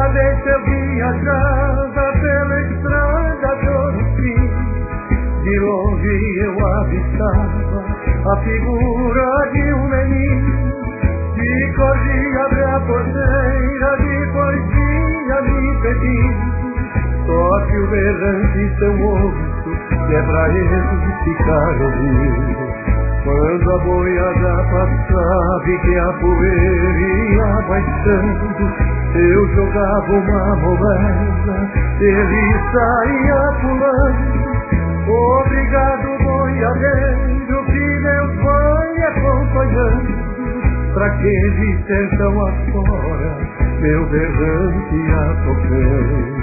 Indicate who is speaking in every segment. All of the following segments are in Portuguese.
Speaker 1: vez eu viajava pela estrada do fim, de longe eu avistava a figura de um menino que corria abre a porteira, depois vinha me pedindo. Só que o berrante seu moço, que é pra ele ficar ouvindo. Quando a boiada passava e que a poeira ia baixando, eu jogava uma moeda, ele saía pulando. Obrigado, boiadeiro, que Deus vai acompanhando. Pra aquele sertão afora, meu berrante ia tocando.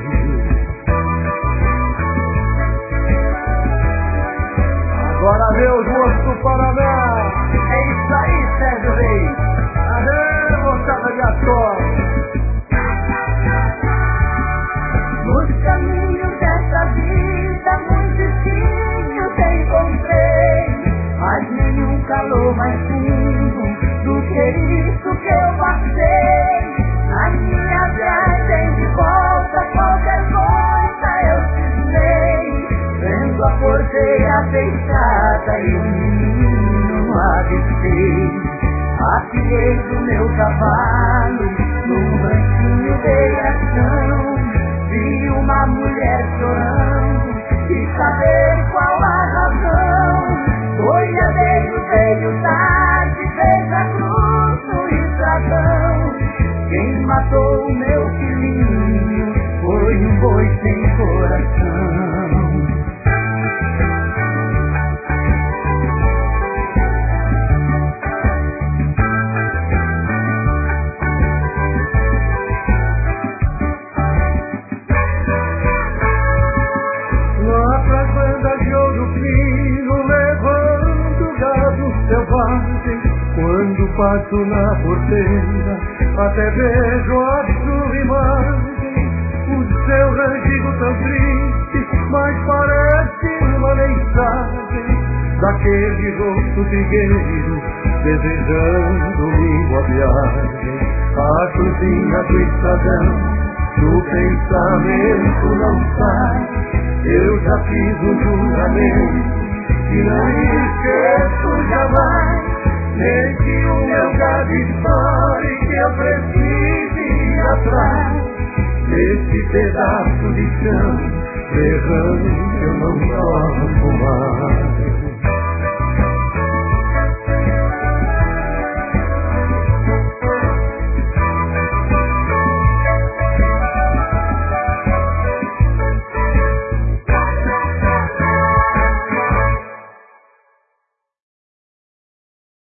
Speaker 1: Agora meus moços do Paraná, é isso aí, Sérgio Reis. Aê, moçada de ator.
Speaker 2: Nos caminhos dessa vida, muitos espinhos encontrei, mas nenhum calor mais fundo do que isso que eu passei. Na minha viagem de volta, qualquer coisa eu cismei, vendo a porteira fechada e o menino no avistei. Atirei do meu cavalo, num ranchinho dei a chão, vi uma mulher chorando, e saber qual a razão. Boiadeiro veio tarde, fez a cruz no estradão. Quem matou o meu filhinho foi um boi sem coração.
Speaker 1: Lá pras bandas de Ouro Fino, levando gado selvagem, quando passo na porteira, até vejo a sua imagem. O seu rangido tão triste, mas parece uma mensagem daquele rosto trigueiro, desejando-me uma viagem. A cozinha do estradão, do pensamento não sai. Eu já fiz um juramento que não esqueço jamais. Nesse o meu gado histórico que eu preciso ir atrás. Nesse pedaço de chão, berrando eu não tomo